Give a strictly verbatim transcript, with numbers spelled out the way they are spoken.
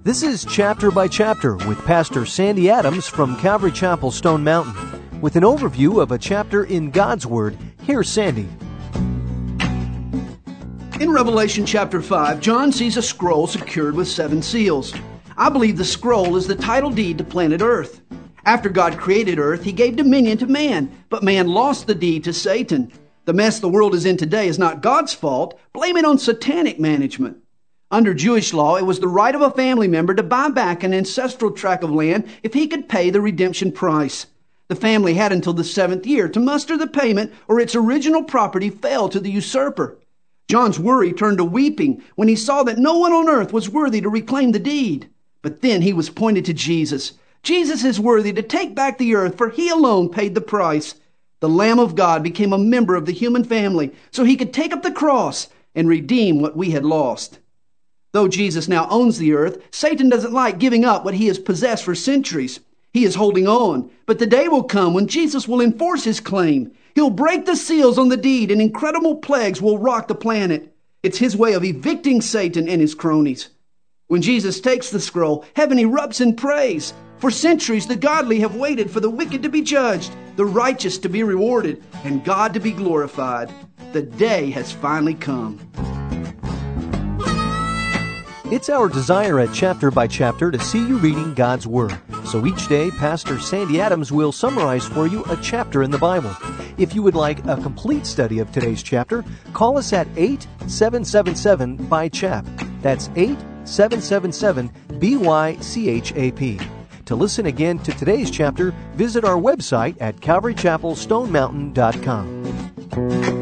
This is Chapter by Chapter with Pastor Sandy Adams from Calvary Chapel, Stone Mountain. With an overview of a chapter in God's Word, here's Sandy. In Revelation chapter five, John sees a scroll secured with seven seals. I believe the scroll is the title deed to planet Earth. After God created Earth, He gave dominion to man, but man lost the deed to Satan. The mess the world is in today is not God's fault. Blame it on satanic management. Under Jewish law, it was the right of a family member to buy back an ancestral tract of land if he could pay the redemption price. The family had until the seventh year to muster the payment, or its original property fell to the usurper. John's worry turned to weeping when he saw that no one on earth was worthy to reclaim the deed. But then he was pointed to Jesus. Jesus is worthy to take back the earth, for He alone paid the price. The Lamb of God became a member of the human family so He could take up the cross and redeem what we had lost. Though Jesus now owns the earth, Satan doesn't like giving up what he has possessed for centuries. He is holding on, but the day will come when Jesus will enforce His claim. He'll break the seals on the deed and incredible plagues will rock the planet. It's His way of evicting Satan and his cronies. When Jesus takes the scroll, heaven erupts in praise. For centuries, the godly have waited for the wicked to be judged, the righteous to be rewarded, and God to be glorified. The day has finally come. It's our desire at Chapter by Chapter to see you reading God's Word. So each day, Pastor Sandy Adams will summarize for you a chapter in the Bible. If you would like a complete study of today's chapter, call us at eight seven seven seven B Y C H A P. That's eight seven seven seven B Y C H A P. To listen again to today's chapter, visit our website at calvary chapel stone mountain dot com.